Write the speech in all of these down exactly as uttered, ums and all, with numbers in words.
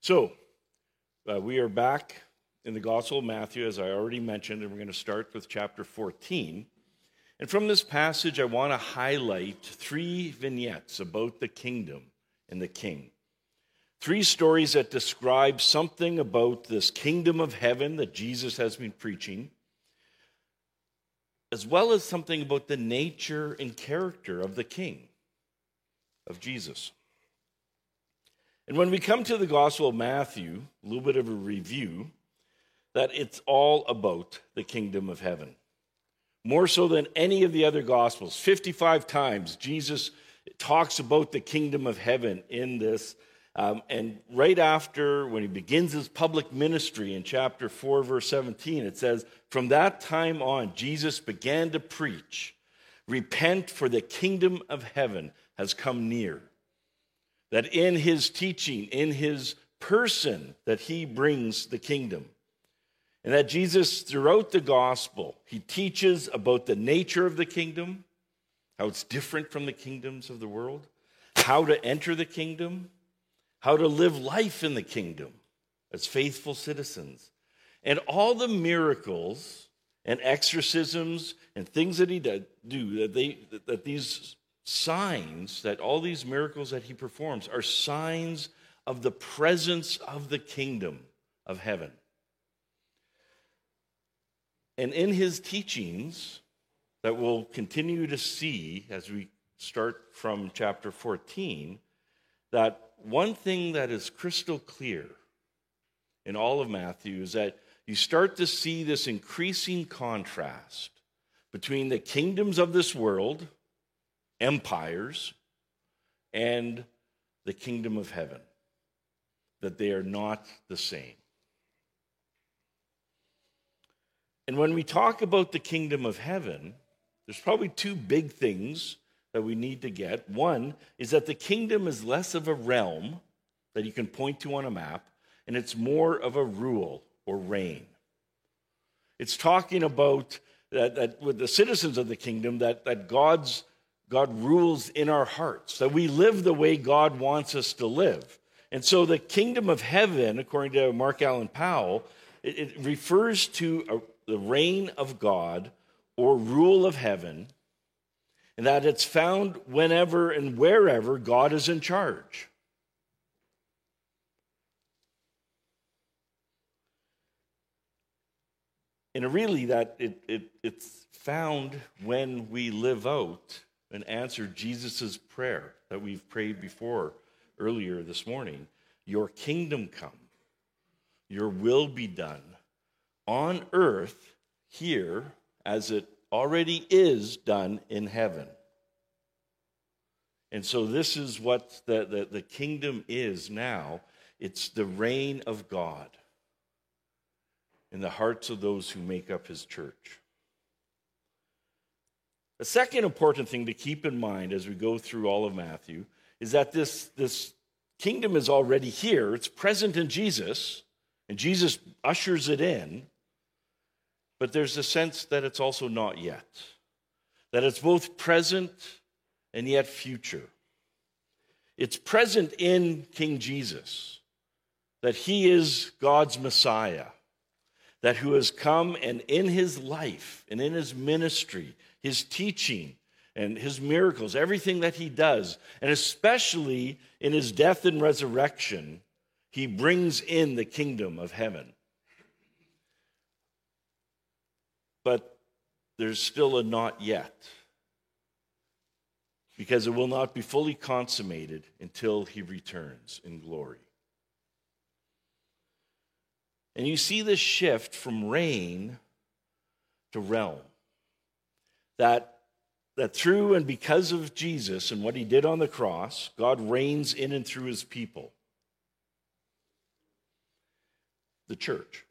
So, uh, we are back in the Gospel of Matthew, as I already mentioned, and we're going to start with chapter fourteen. And from this passage, I want to highlight three vignettes about the kingdom and the king. Three stories that describe something about this kingdom of heaven that Jesus has been preaching, as well as something about the nature and character of the king, of Jesus. And when we come to the Gospel of Matthew, a little bit of a review, that it's all about the kingdom of heaven. More so than any of the other Gospels. fifty-five times Jesus talks about the kingdom of heaven in this. Um, and right after, when he begins his public ministry in chapter four, verse seventeen, it says, "From that time on, Jesus began to preach, 'Repent, for the kingdom of heaven has come near.'" That in his teaching, in his person, that he brings the kingdom. And that Jesus, throughout the gospel, he teaches about the nature of the kingdom, how it's different from the kingdoms of the world, how to enter the kingdom, how to live life in the kingdom as faithful citizens. And all the miracles and exorcisms and things that he did, do, that, they, that these signs, that all these miracles that he performs are signs of the presence of the kingdom of heaven. And in his teachings that we'll continue to see as we start from chapter fourteen, that one thing that is crystal clear in all of Matthew is that you start to see this increasing contrast between the kingdoms of this world, empires, and the kingdom of heaven, that they are not the same. And when we talk about the kingdom of heaven, there's probably two big things that we need to get. One is that the kingdom is less of a realm that you can point to on a map, and it's more of a rule or reign. It's talking about that, that with the citizens of the kingdom, that, that God's God rules in our hearts, that we live the way God wants us to live. And so the kingdom of heaven, according to Mark Allen Powell, it, it refers to a the reign of God or rule of heaven, and that it's found whenever and wherever God is in charge. And really that it, it, it's found when we live out and answer Jesus' prayer that we've prayed before earlier this morning. Your kingdom come, your will be done on earth here as it already is done in heaven. And so this is what the, the, the kingdom is now. It's the reign of God in the hearts of those who make up his church. The second important thing to keep in mind as we go through all of Matthew is that this, this kingdom is already here. It's present in Jesus, and Jesus ushers it in. But there's a sense that it's also not yet. That it's both present and yet future. It's present in King Jesus. That he is God's Messiah. That who has come and in his life and in his ministry, his teaching and his miracles, everything that he does, and especially in his death and resurrection, he brings in the kingdom of heaven. But there's still a not yet, because it will not be fully consummated until he returns in glory. And you see this shift from reign to realm. That, that through and because of Jesus and what he did on the cross, God reigns in and through his people, the church.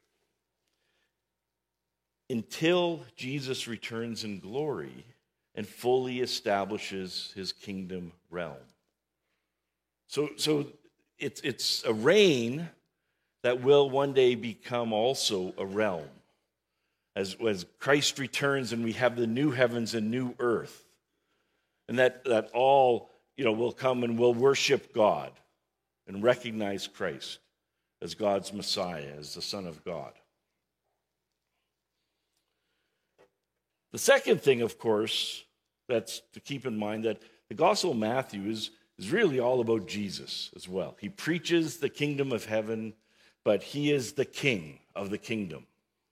Until Jesus returns in glory and fully establishes his kingdom realm. So, so it's, it's a reign that will one day become also a realm. As, as Christ returns and we have the new heavens and new earth. And that, that all, you know, will come and will worship God and recognize Christ as God's Messiah, as the Son of God. The second thing, of course, that's to keep in mind, that the Gospel of Matthew is, is really all about Jesus as well. He preaches the kingdom of heaven, but he is the king of the kingdom.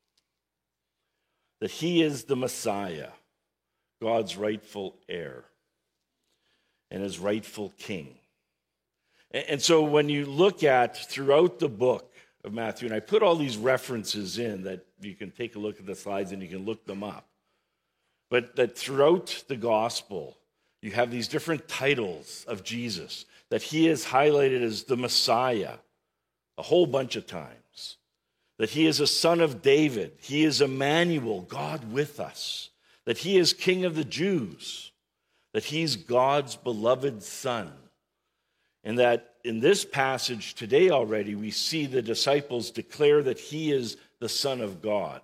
That he is the Messiah, God's rightful heir, and his rightful king. And, and so when you look at throughout the book of Matthew, and I put all these references in that you can take a look at the slides and you can look them up. But that throughout the gospel, you have these different titles of Jesus, that he is highlighted as the Messiah a whole bunch of times, that he is a son of David, he is Emmanuel, God with us, that he is King of the Jews, that he's God's beloved son, and that in this passage today already, we see the disciples declare that he is the Son of God.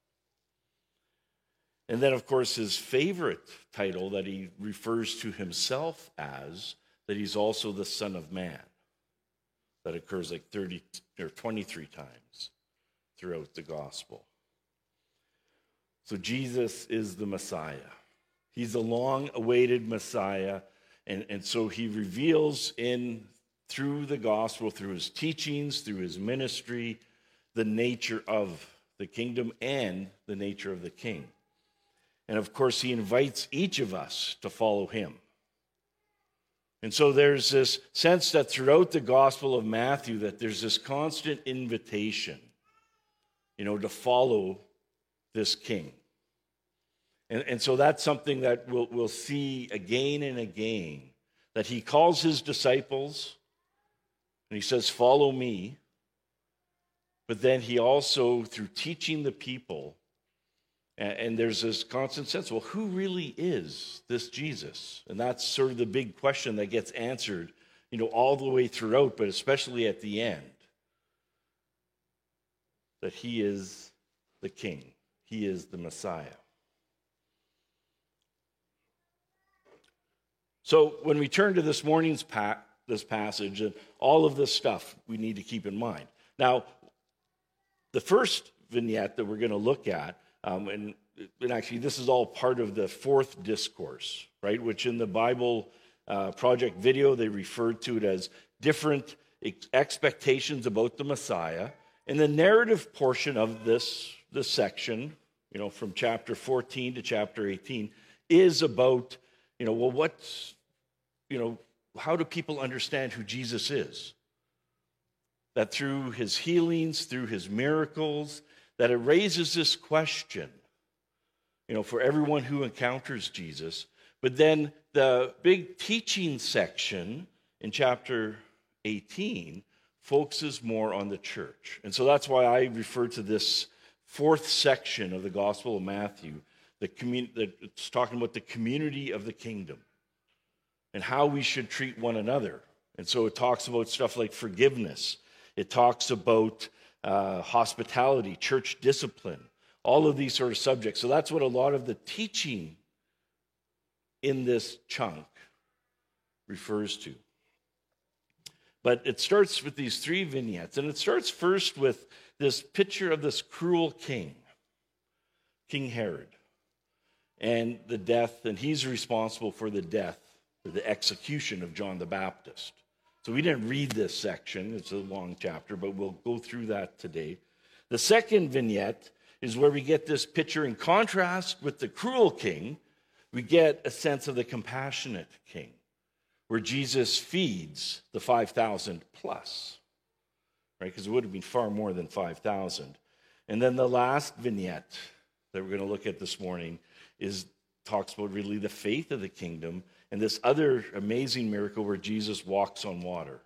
And then, of course, his favorite title that he refers to himself as, that he's also the Son of Man. That occurs like thirty or twenty-three times throughout the gospel. So Jesus is the Messiah. He's the long-awaited Messiah. And, and so he reveals in through the gospel, through his teachings, through his ministry, the nature of the kingdom and the nature of the king. And of course, he invites each of us to follow him. And so there's this sense that throughout the Gospel of Matthew, that there's this constant invitation, you know, to follow this king. And, and so that's something that we'll, we'll see again and again, that he calls his disciples, and he says, follow me. But then he also, through teaching the people, and there's this constant sense, well, who really is this Jesus? And that's sort of the big question that gets answered, you know, all the way throughout, but especially at the end. That he is the king. He is the Messiah. So when we turn to this morning's pa- this passage, and all of this stuff we need to keep in mind. Now, the first vignette that we're going to look at, Um, and, and actually, this is all part of the fourth discourse, right? Which in the Bible uh, Project video, they referred to it as different ex- expectations about the Messiah. And the narrative portion of this, this section, you know, from chapter fourteen to chapter eighteen, is about, you know, well, what's, you know, how do people understand who Jesus is? That through his healings, through his miracles, that it raises this question, you know, for everyone who encounters Jesus. But then the big teaching section in chapter eighteen focuses more on the church. And so that's why I refer to this fourth section of the Gospel of Matthew, the commun- that it's talking about the community of the kingdom and how we should treat one another. And so it talks about stuff like forgiveness. It talks about Uh, hospitality, church discipline, all of these sort of subjects. So that's what a lot of the teaching in this chunk refers to. But it starts with these three vignettes, and it starts first with this picture of this cruel king, King Herod, and the death, and he's responsible for the death, for the execution of John the Baptist. So we didn't read this section. It's a long chapter, but we'll go through that today. The second vignette is where we get this picture in contrast with the cruel king. We get a sense of the compassionate king, where Jesus feeds the five thousand plus, right? Because it would have been far more than five thousand. And then the last vignette that we're going to look at this morning is talks about really the faith of the kingdom, and this other amazing miracle where Jesus walks on water.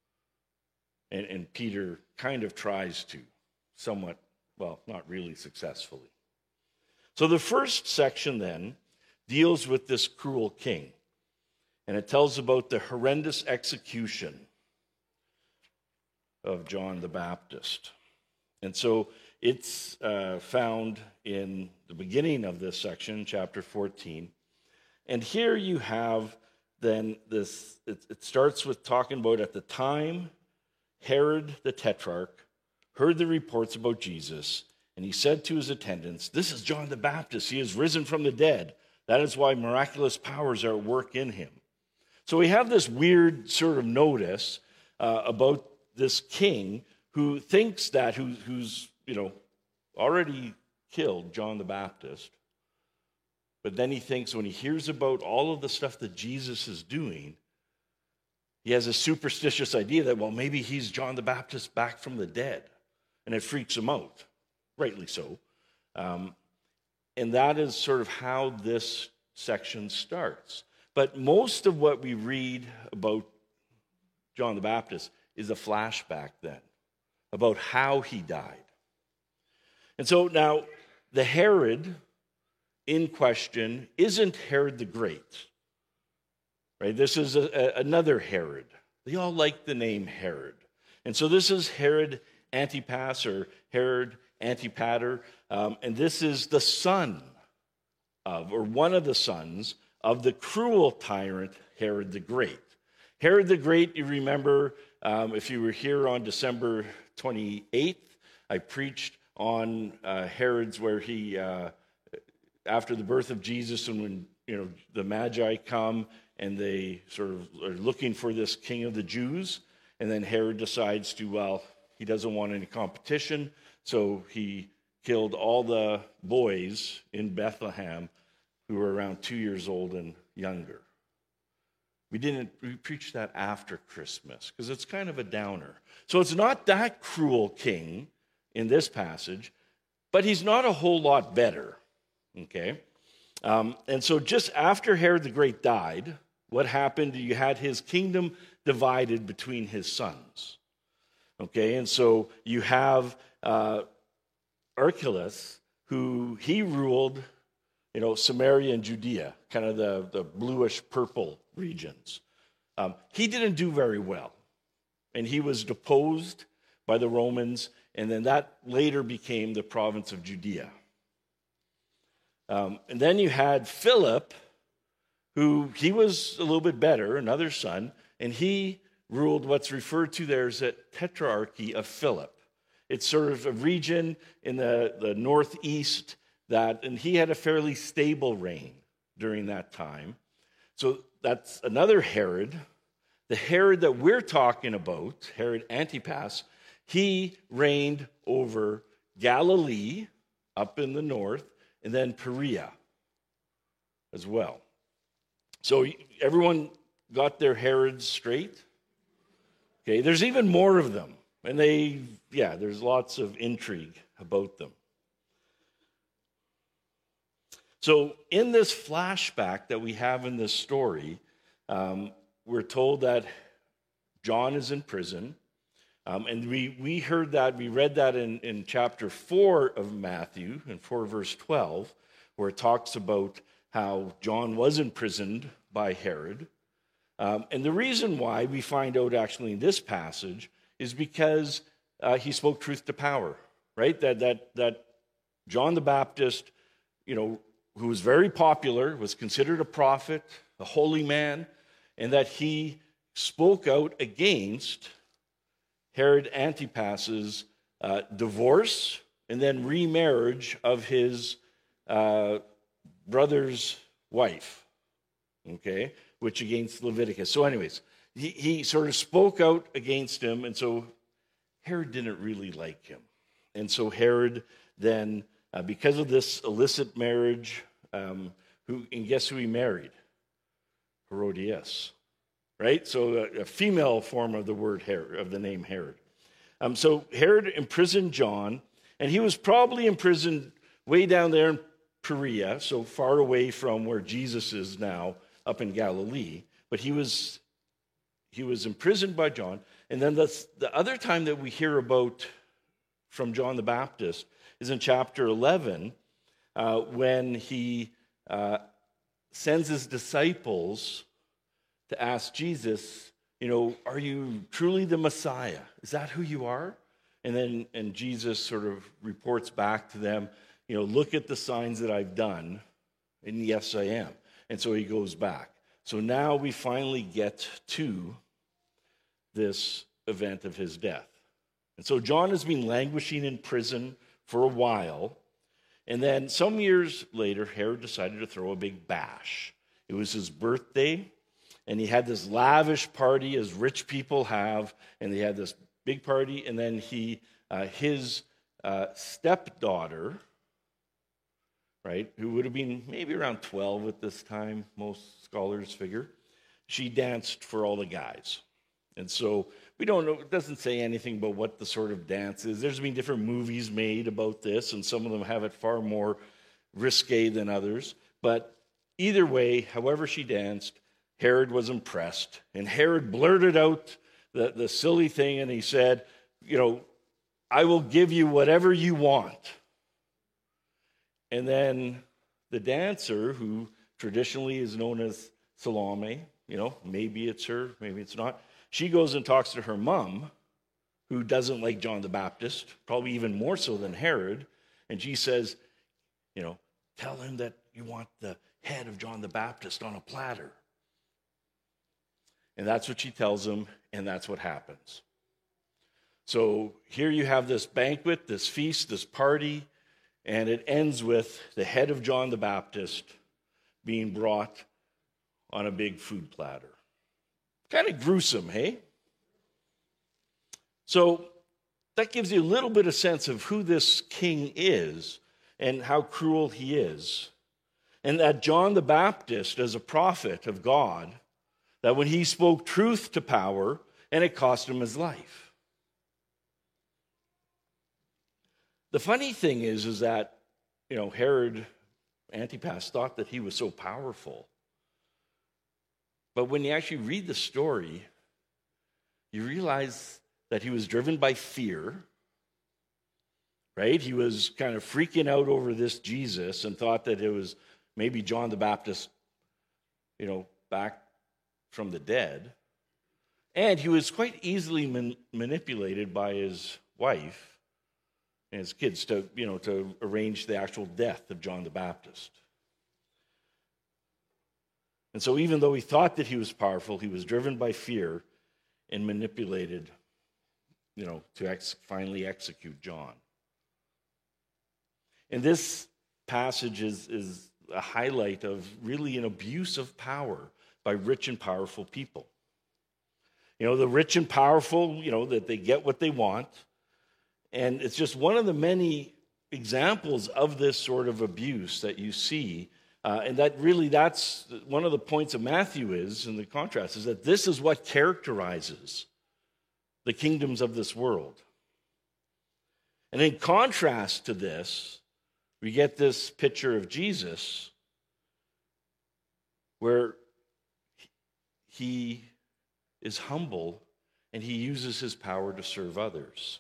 And, and Peter kind of tries to, somewhat, well, not really successfully. So the first section then deals with this cruel king. And it tells about the horrendous execution of John the Baptist. And so it's uh, found in the beginning of this section, chapter fourteen. And here you have then this, it, it starts with talking about at the time Herod the Tetrarch heard the reports about Jesus, and he said to his attendants, "This is John the Baptist. He has risen from the dead. That is why miraculous powers are at work in him." So we have this weird sort of notice uh, about this king who thinks that, who, who's, you know, already killed John the Baptist. But then he thinks when he hears about all of the stuff that Jesus is doing, he has a superstitious idea that, well, maybe he's John the Baptist back from the dead. And it freaks him out, rightly so. Um, and that is sort of how this section starts. But most of what we read about John the Baptist is a flashback then, about how he died. And so now, the Herod in question isn't Herod the Great. Right? This is a, a, another Herod. They all like the name Herod. And so this is Herod Antipas or Herod Antipater. Um, and this is the son of, or one of the sons of the cruel tyrant Herod the Great. Herod the Great, you remember, um, if you were here on December twenty-eighth, I preached on uh, Herod's where he, uh, after the birth of Jesus and when, you know, the Magi come and they sort of are looking for this king of the Jews, and then Herod decides to, well, he doesn't want any competition, so he killed all the boys in Bethlehem who were around two years old and younger. We didn't we preach that after Christmas because it's kind of a downer. So it's not that cruel king in this passage, but he's not a whole lot better, okay? Um, and so just after Herod the Great died, what happened? You had his kingdom divided between his sons, okay? And so you have uh, Archelaus, who he ruled, you know, Samaria and Judea, kind of the, the bluish-purple regions. Um, he didn't do very well, and he was deposed by the Romans, and then that later became the province of Judea. Um, and then you had Philip, who he was a little bit better, another son, and he ruled what's referred to there as a tetrarchy of Philip. It's sort of a region in the, the northeast that, and he had a fairly stable reign during that time. So that's another Herod. The Herod that we're talking about, Herod Antipas, he reigned over Galilee up in the north, and then Perea as well. So everyone got their Herods straight? Okay, there's even more of them. And they, yeah, there's lots of intrigue about them. So in this flashback that we have in this story, um, we're told that John is in prison. Um, and we, we heard that, we read that in, in chapter four of Matthew, in four verse twelve, where it talks about how John was imprisoned by Herod. Um, and the reason why we find out actually in this passage is because uh, he spoke truth to power, right? That, that, that John the Baptist, you know, who was very popular, was considered a prophet, a holy man, and that he spoke out against Herod Antipas's uh, divorce and then remarriage of his uh, brother's wife, okay, which against Leviticus. So anyways, he, he sort of spoke out against him, and so Herod didn't really like him. And so Herod then, uh, because of this illicit marriage, um, who and guess who he married? Herodias, right? So a, a female form of the word Herod, of the name Herod. Um, so Herod imprisoned John, and he was probably imprisoned way down there in Perea, so far away from where Jesus is now, up in Galilee. But he was he was imprisoned by John. And then the, the other time that we hear about from John the Baptist is in chapter eleven, uh, when he uh, sends his disciples to ask Jesus, you know, are you truly the Messiah? Is that who you are? And then and Jesus sort of reports back to them, you know, look at the signs that I've done, and yes, I am. And so he goes back. So now we finally get to this event of his death. And so John has been languishing in prison for a while. And then some years later, Herod decided to throw a big bash. It was his birthday, and he had this lavish party as rich people have, and they had this big party, and then he, uh, his uh, stepdaughter, right, who would have been maybe around twelve at this time, most scholars figure, she danced for all the guys. And so we don't know, it doesn't say anything about what the sort of dance is. There's been different movies made about this, and some of them have it far more risque than others. But either way, however she danced, Herod was impressed. And Herod blurted out the, the silly thing, and he said, you know, I will give you whatever you want. And then the dancer, who traditionally is known as Salome, you know, maybe it's her, maybe it's not, she goes and talks to her mom, who doesn't like John the Baptist, probably even more so than Herod, and she says, you know, tell him that you want the head of John the Baptist on a platter. And that's what she tells him, and that's what happens. So here you have this banquet, this feast, this party, and it ends with the head of John the Baptist being brought on a big food platter. Kind of gruesome, hey? So that gives you a little bit of sense of who this king is and how cruel he is. And that John the Baptist, as a prophet of God, that when he spoke truth to power, and it cost him his life. The funny thing is, is that, you know, Herod Antipas thought that he was so powerful. But when you actually read the story, you realize that he was driven by fear, right? He was kind of freaking out over this Jesus and thought that it was maybe John the Baptist, you know, back from the dead. And he was quite easily man- manipulated by his wife and his kids to, you know, to arrange the actual death of John the Baptist. And so even though he thought that he was powerful, he was driven by fear and manipulated, you know, to ex- finally execute John. And this passage is, is a highlight of really an abuse of power by rich and powerful people. You know, the rich and powerful, you know, that they get what they want. And it's just one of the many examples of this sort of abuse that you see. Uh, and that really, that's one of the points of Matthew is, in the contrast, is that this is what characterizes the kingdoms of this world. And in contrast to this, we get this picture of Jesus where he is humble and he uses his power to serve others.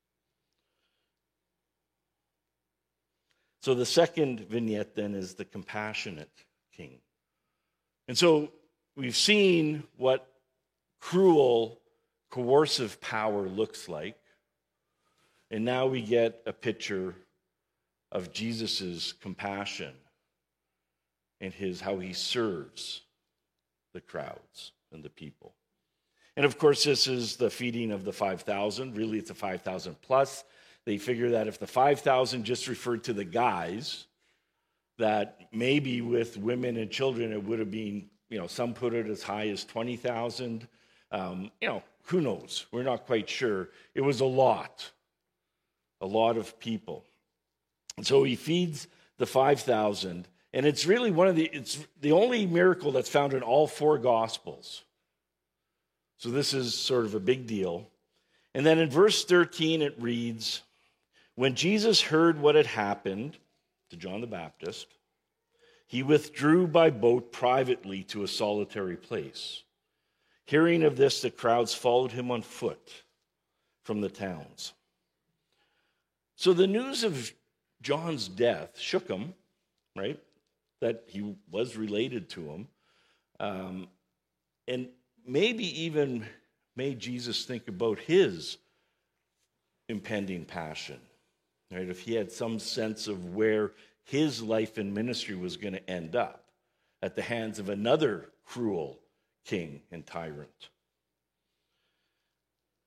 So the second vignette then is the compassionate king. And so we've seen what cruel, coercive power looks like. And now we get a picture of Jesus' compassion and his how he serves the crowds and the people. And of course, this is the feeding of the five thousand. Really, it's a five thousand plus. They figure that if the five thousand just referred to the guys, that maybe with women and children, it would have been, you know, some put it as high as twenty thousand. Um, you know, who knows? We're not quite sure. It was a lot, a lot of people. And so he feeds the five thousand. And it's really one of the, it's the only miracle that's found in all four Gospels. So this is sort of a big deal. And then in verse thirteen, it reads, when Jesus heard what had happened to John the Baptist, he withdrew by boat privately to a solitary place. Hearing of this, the crowds followed him on foot from the towns. So the news of John's death shook him, right? That he was related to him. Um, and maybe even made Jesus think about his impending passion. Right, if he had some sense of where his life and ministry was going to end up at the hands of another cruel king and tyrant.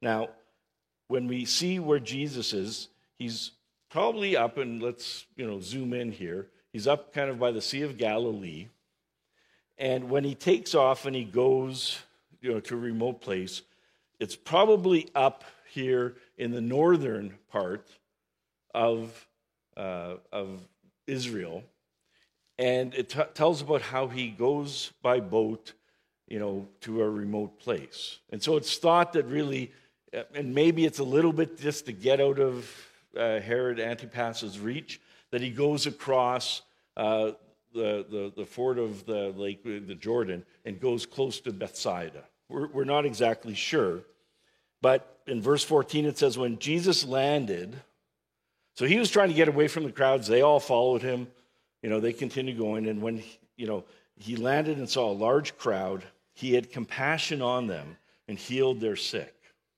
Now, when we see where Jesus is, he's probably up, and let's, you know, zoom in here. He's up kind of by the Sea of Galilee. And when he takes off and he goes, you know, to a remote place, it's probably up here in the northern part of, uh, of Israel. And it t- tells about how he goes by boat, you know, to a remote place. And so it's thought that really, and maybe it's a little bit just to get out of uh, Herod Antipas's reach, that he goes across uh, the, the, the ford of the lake, the Jordan, and goes close to Bethsaida. We're, we're not exactly sure. But in verse fourteen, it says, when Jesus landed, so he was trying to get away from the crowds. They all followed him. You know, they continued going. And when, you know, he landed and saw a large crowd, he had compassion on them and healed their sick.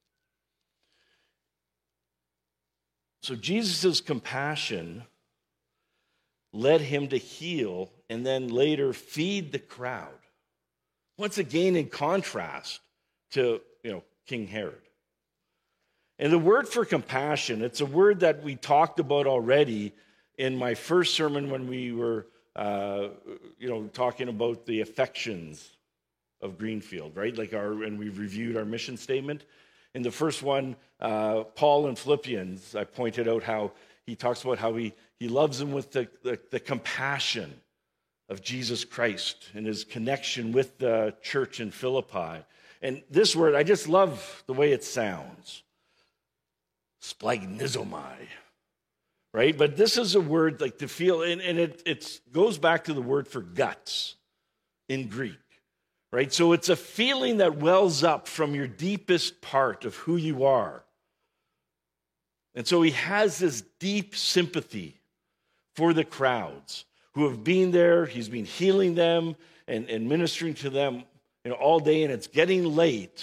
So Jesus' compassion led him to heal and then later feed the crowd. Once again, in contrast to, you know, King Herod. And the word for compassion, it's a word that we talked about already in my first sermon when we were, uh, you know, talking about the affections of Greenfield, right? Like our, and we reviewed our mission statement. In the first one, uh, Paul in Philippians, I pointed out how he talks about how he, he loves them with the, the, the compassion of Jesus Christ and his connection with the church in Philippi. And this word, I just love the way it sounds. Splagnizomai, right? But this is a word like to feel, and, and it it's, goes back to the word for guts in Greek, right? So it's a feeling that wells up from your deepest part of who you are. And so he has this deep sympathy for the crowds who have been there. He's been healing them and, and ministering to them, you know, all day, and it's getting late.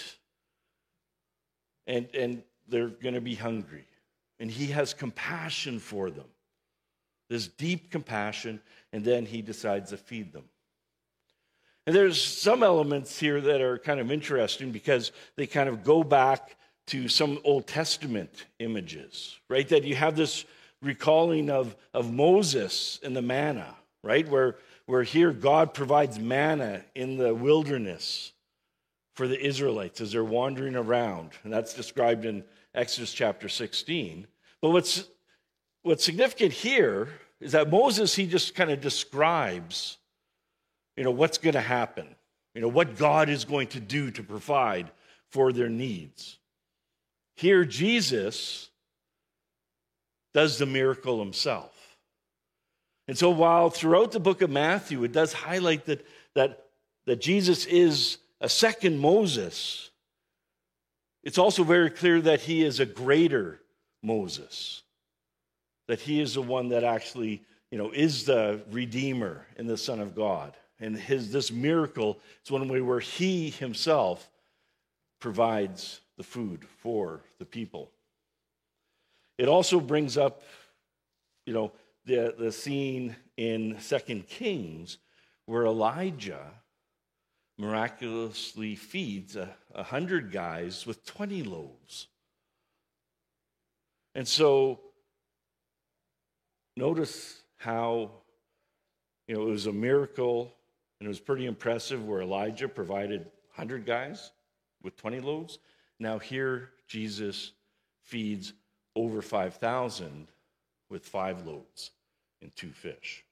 And, and they're going to be hungry. And he has compassion for them. This deep compassion, and then he decides to feed them. And there's some elements here that are kind of interesting because they kind of go back to some Old Testament images, right? That you have this recalling of, of Moses and the manna, right? Where, where here God provides manna in the wilderness for the Israelites as they're wandering around. And that's described in Exodus chapter sixteen. But what's, what's significant here is that Moses, he just kind of describes, you know, what's going to happen, you know, what God is going to do to provide for their needs. Here, Jesus does the miracle himself. And so while throughout the book of Matthew, it does highlight that, that, that Jesus is a second Moses, it's also very clear that he is a greater Moses, that he is the one that actually, you know, is the Redeemer and the Son of God. And his this miracle is one way where he himself provides the food for the people. It also brings up, you know, the, the scene in Second Kings where Elijah miraculously feeds a, a hundred guys with twenty loaves. And so notice how, you know, it was a miracle and it was pretty impressive where Elijah provided one hundred guys with twenty loaves. Now here Jesus feeds over five thousand with five loaves and two fish.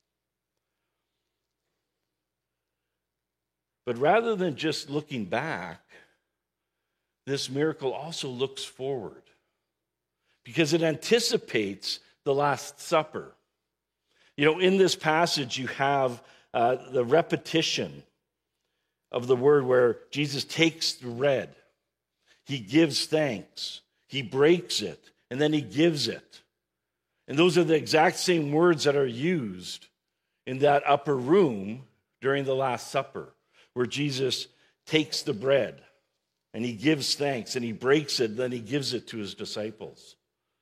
But rather than just looking back, this miracle also looks forward because it anticipates the Last Supper. You know, in this passage, you have uh, the repetition of the word where Jesus takes the bread, he gives thanks, he breaks it, and then he gives it. And those are the exact same words that are used in that upper room during the Last Supper, where Jesus takes the bread and he gives thanks and he breaks it, then he gives it to his disciples.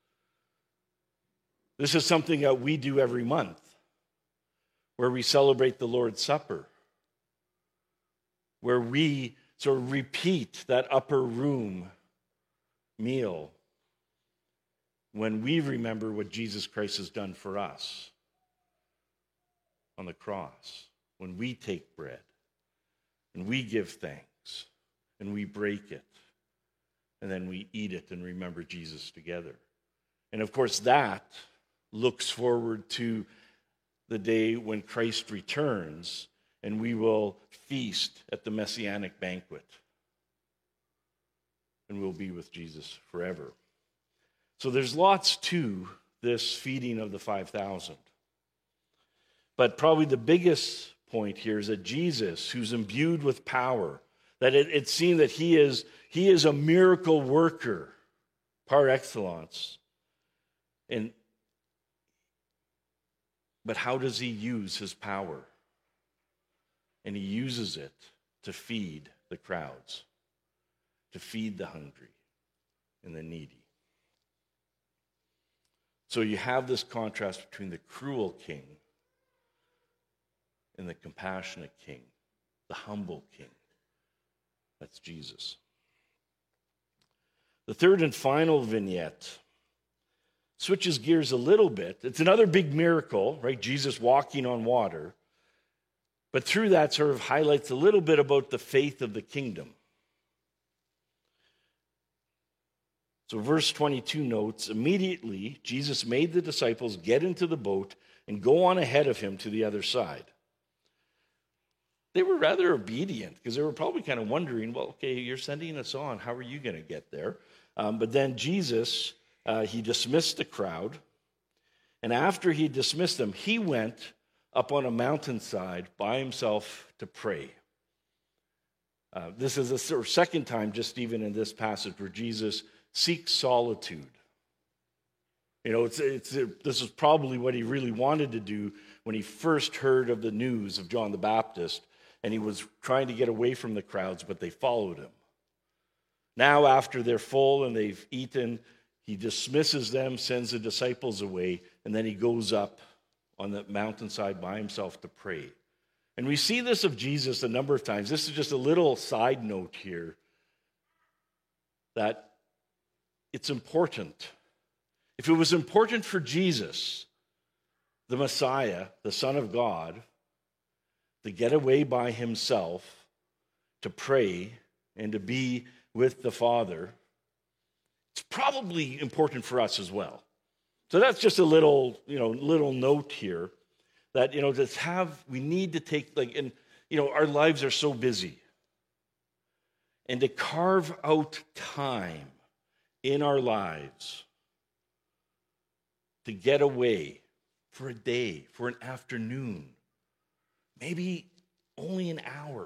This is something that we do every month, where we celebrate the Lord's Supper, where we sort of repeat that upper room meal when we remember what Jesus Christ has done for us on the cross. When we take bread and we give thanks and we break it and then we eat it and remember Jesus together. And of course, that looks forward to the day when Christ returns and we will feast at the Messianic banquet. And we'll be with Jesus forever. So there's lots to this feeding of the five thousand. But probably the biggest point here is that Jesus, who's imbued with power, that it, it seemed that he is, he is a miracle worker par excellence. And, but how does he use his power? And he uses it to feed the crowds, to feed the hungry and the needy. So you have this contrast between the cruel king and the compassionate king, the humble king. That's Jesus. The third and final vignette switches gears a little bit. It's another big miracle, right? Jesus walking on water. But through that sort of highlights a little bit about the faith of the kingdom. So verse twenty-two notes, immediately Jesus made the disciples get into the boat and go on ahead of him to the other side. They were rather obedient because they were probably kind of wondering, well, okay, you're sending us on. How are you going to get there? Um, but then Jesus, uh, he dismissed the crowd. And after he dismissed them, he went up on a mountainside by himself to pray. Uh, this is the sort of second time, just even in this passage, where Jesus seeks solitude. You know, it's, it's, it, this is probably what he really wanted to do when he first heard of the news of John the Baptist, and he was trying to get away from the crowds, but they followed him. Now, after they're full and they've eaten, he dismisses them, sends the disciples away, and then he goes up on the mountainside by himself to pray. And we see this of Jesus a number of times. This is just a little side note here, that it's important. If it was important for Jesus, the Messiah, the Son of God, to get away by himself, to pray, and to be with the Father, it's probably important for us as well. So that's just a little, you know, little note here that, you know, to have, we need to take, like, and, you know, our lives are so busy. And to carve out time in our lives to get away for a day, for an afternoon, maybe only an hour,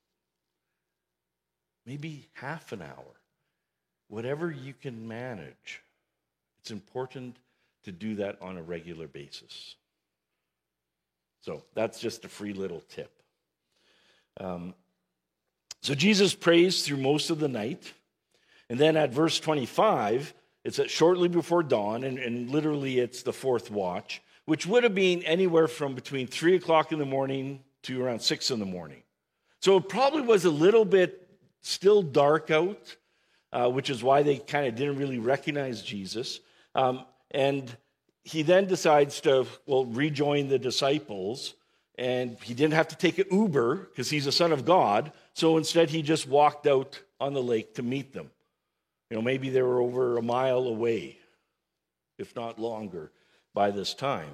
maybe half an hour, whatever you can manage, it's important to do that on a regular basis. So that's just a free little tip. Um, so Jesus prays through most of the night. And then at verse twenty-five, it's at shortly before dawn, and, and literally it's the fourth watch, which would have been anywhere from between three o'clock in the morning to around six in the morning. So it probably was a little bit still dark out, uh, which is why they kind of didn't really recognize Jesus. Um, and he then decides to, well, rejoin the disciples, and he didn't have to take an Uber because he's a son of God. So instead, he just walked out on the lake to meet them. You know, maybe they were over a mile away, if not longer, by this time.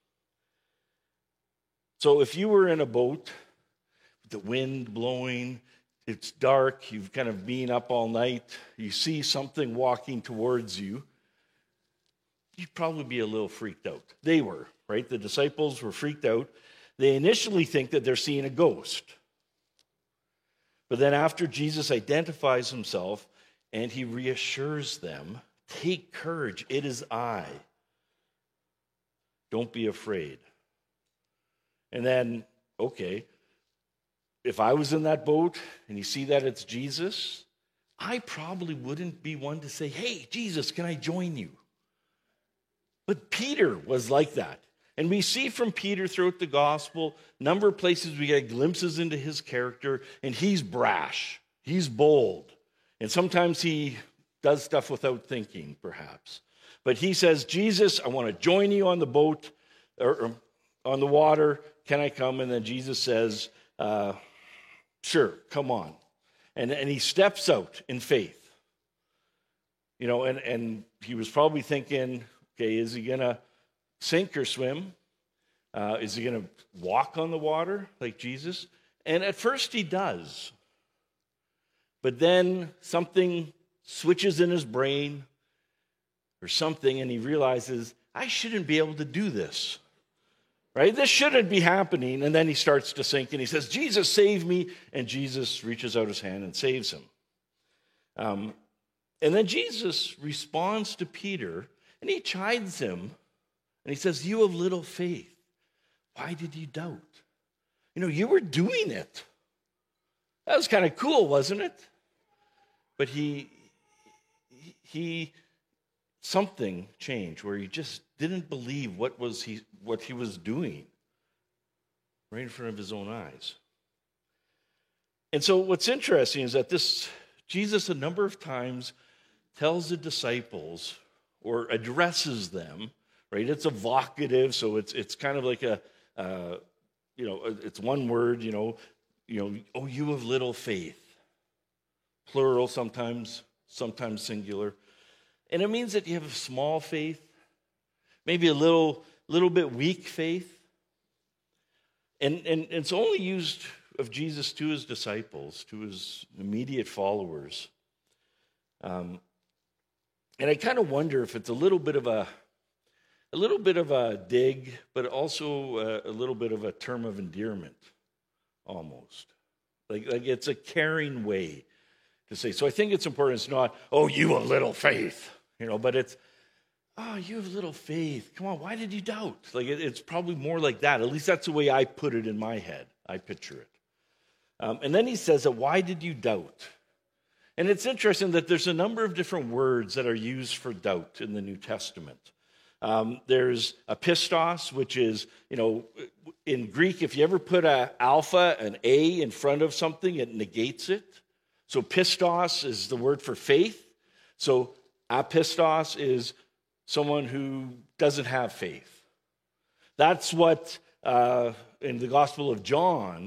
So if you were in a boat with the wind blowing, it's dark, you've kind of been up all night, you see something walking towards you, you'd probably be a little freaked out. They were, right? The disciples were freaked out. They initially think that they're seeing a ghost. But then after Jesus identifies himself and he reassures them, take courage, it is I. Don't be afraid. And then, okay, if I was in that boat and you see that it's Jesus, I probably wouldn't be one to say, hey, Jesus, can I join you? But Peter was like that. And we see from Peter throughout the gospel, a number of places we get glimpses into his character, and he's brash, he's bold. And sometimes he does stuff without thinking, perhaps. But he says, Jesus, I want to join you on the boat, or, or on the water. Can I come? And then Jesus says, uh, sure, come on. And, and he steps out in faith. You know, and, and he was probably thinking, okay, is he going to sink or swim? Uh, is he going to walk on the water like Jesus? And at first he does. But then something switches in his brain or something, and he realizes, I shouldn't be able to do this. Right? This shouldn't be happening. And then he starts to sink, and he says, Jesus, save me. And Jesus reaches out his hand and saves him. Um, and then Jesus responds to Peter, and he chides him, and he says, you of little faith. Why did you doubt? You know, you were doing it. That was kind of cool, wasn't it? But he, he, something changed where he just didn't believe what was he, what he was doing right in front of his own eyes. And so what's interesting is that this, Jesus a number of times tells the disciples or addresses them, right? It's evocative, so it's it's kind of like a, uh, you know, it's one word, you know, you know, oh, you of little faith. Plural sometimes, sometimes singular. And it means that you have a small faith, maybe a little, little bit weak faith. And, and, and it's only used of Jesus to his disciples, to his immediate followers. Um, and I kind of wonder if it's a little bit of a, a little bit of a dig, but also a, a little bit of a term of endearment, almost. Like, like it's a caring way to say. So I think it's important. It's not, oh, you of little faith, you know, but it's, oh, you have little faith. Come on, why did you doubt? Like it, it's probably more like that. At least that's the way I put it in my head. I picture it. Um, and then he says that, why did you doubt? And it's interesting that there's a number of different words that are used for doubt in the New Testament. Um, there's a pistos, which is, you know, in Greek, if you ever put a alpha, an A in front of something, it negates it. So pistos is the word for faith. So apistos is someone who doesn't have faith. That's what uh, in the Gospel of John,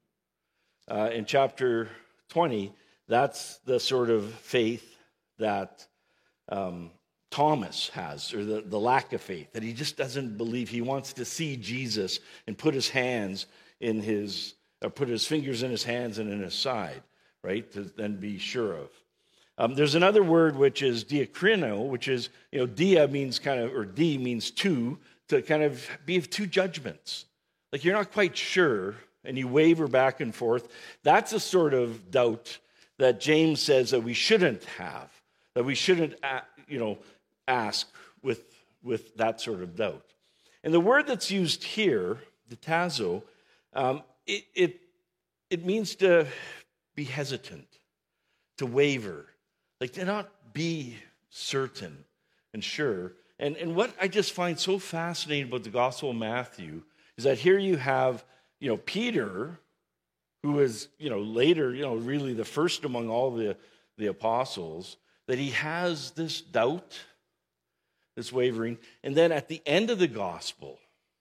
uh, in chapter twenty, that's the sort of faith that um, Thomas has, or the, the lack of faith, that he just doesn't believe. He wants to see Jesus and put his hands in his, or put his fingers in his hands and in his side, right, to then be sure of. Um, there's another word which is diakrino, which is, you know, dia means kind of, or D means two, to kind of be of two judgments. Like you're not quite sure, and you waver back and forth. That's a sort of doubt that James says that we shouldn't have, that we shouldn't, you know, ask with, with that sort of doubt. And the word that's used here, the tazo, um, it, it, it means to be hesitant, to waver, like to not be certain and sure. And, and what I just find so fascinating about the Gospel of Matthew is that here you have, you know, Peter, who is, you know, later, you know, really the first among all the, the apostles, that he has this doubt, this wavering. And then at the end of the gospel,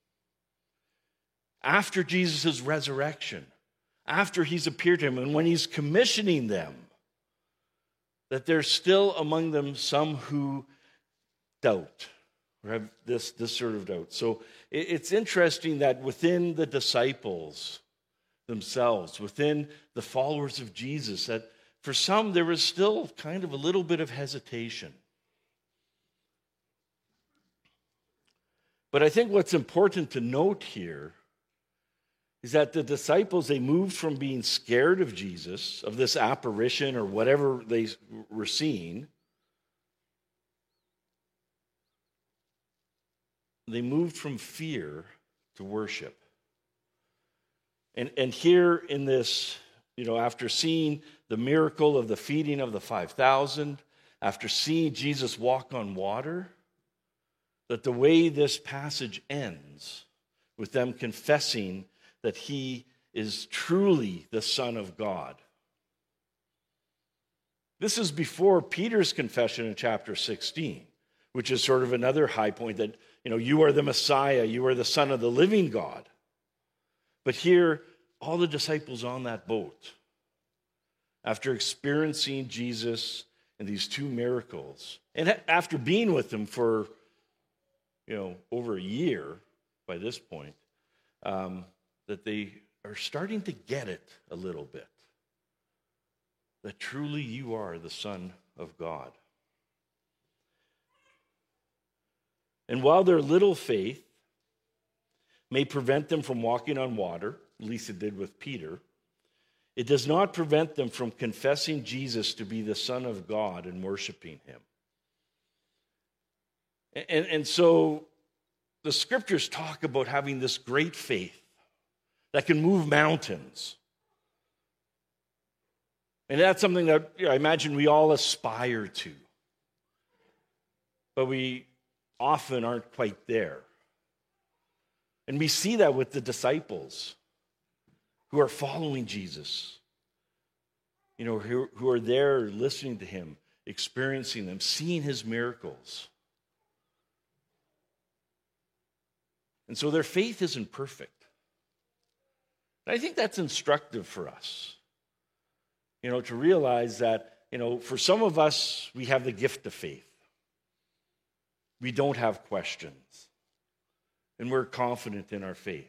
after Jesus' resurrection, after he's appeared to him, and when he's commissioning them, that there's still among them some who doubt, or have this, this sort of doubt. So it, it's interesting that within the disciples themselves, within the followers of Jesus, that for some there was still kind of a little bit of hesitation. But I think what's important to note here is that the disciples, they moved from being scared of Jesus, of this apparition or whatever they were seeing. They moved from fear to worship. And, and here in this, you know, after seeing the miracle of the feeding of the five thousand, after seeing Jesus walk on water, that the way this passage ends with them confessing that he is truly the Son of God. This is before Peter's confession in chapter sixteen, which is sort of another high point that, you know, you are the Messiah, you are the Son of the living God. But here, all the disciples on that boat, after experiencing Jesus and these two miracles, and after being with him for, you know, over a year by this point, um, that they are starting to get it a little bit. That truly you are the Son of God. And while their little faith may prevent them from walking on water, at least it did with Peter, it does not prevent them from confessing Jesus to be the Son of God and worshiping him. And, and so the scriptures talk about having this great faith that can move mountains. And that's something that, you know, I imagine we all aspire to. But we often aren't quite there. And we see that with the disciples who are following Jesus, you know, who, who are there listening to him, experiencing them, seeing his miracles. And so their faith isn't perfect. And I think that's instructive for us, you know, to realize that, you know, for some of us, we have the gift of faith. We don't have questions, and we're confident in our faith.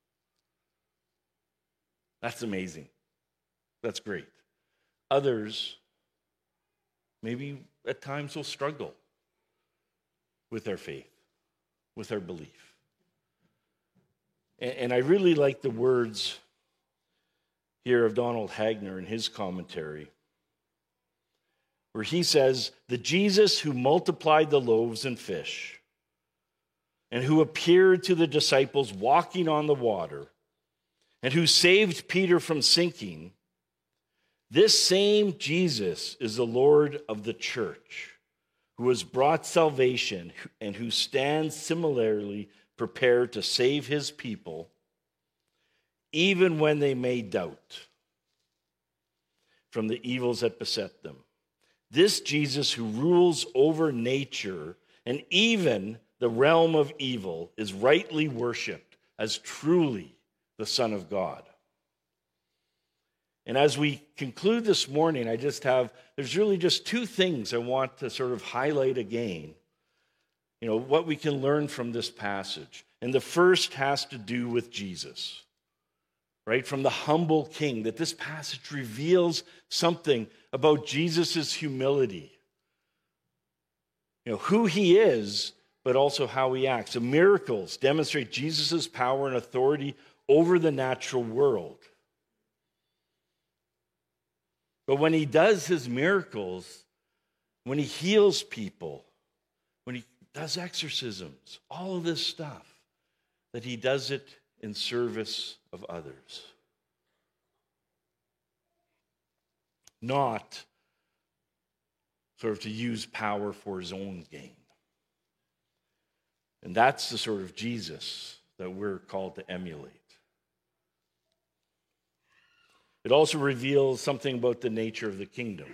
That's amazing. That's great. Others, maybe at times will struggle with their faith, with their belief. And, and I really like the words here of Donald Hagner in his commentary, where he says, the Jesus who multiplied the loaves and fish, and who appeared to the disciples walking on the water, and who saved Peter from sinking, this same Jesus is the Lord of the church, who has brought salvation and who stands similarly prepared to save his people, even when they may doubt from the evils that beset them. This Jesus who rules over nature and even the realm of evil is rightly worshipped as truly the Son of God. And as we conclude this morning, I just have, there's really just two things I want to sort of highlight again, you know, what we can learn from this passage. And the first has to do with Jesus, right? From the humble king, that this passage reveals something about Jesus' humility. You know, who he is, but also how he acts. The miracles demonstrate Jesus' power and authority over the natural world. But when he does his miracles, when he heals people, when he does exorcisms, all of this stuff, that he does it in service of others. Not sort of to use power for his own gain. And that's the sort of Jesus that we're called to emulate. It also reveals something about the nature of the kingdom.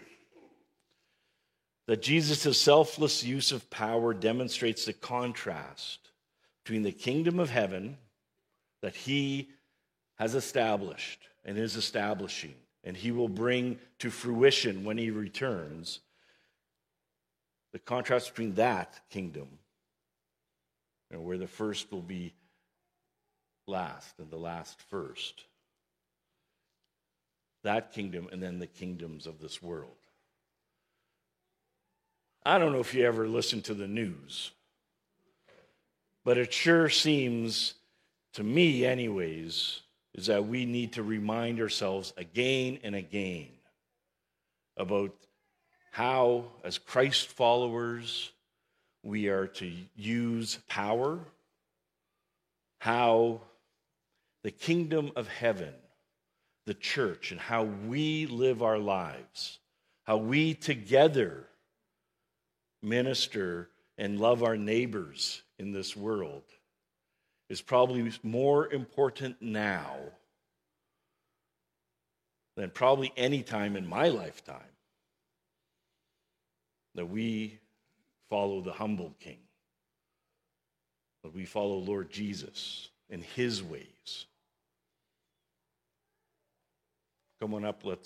That Jesus' selfless use of power demonstrates the contrast between the kingdom of heaven that he has established and is establishing, and he will bring to fruition when he returns, the contrast between that kingdom, you know, where the first will be last and the last first. That kingdom, and then the kingdoms of this world. I don't know if you ever listen to the news, but it sure seems, to me anyways, is that we need to remind ourselves again and again about how, as Christ followers, we are to use power, how the kingdom of heaven, the church, and how we live our lives, how we together minister and love our neighbors in this world is probably more important now than probably any time in my lifetime. that we follow the humble King, that we follow Lord Jesus in his ways. Come on up, let's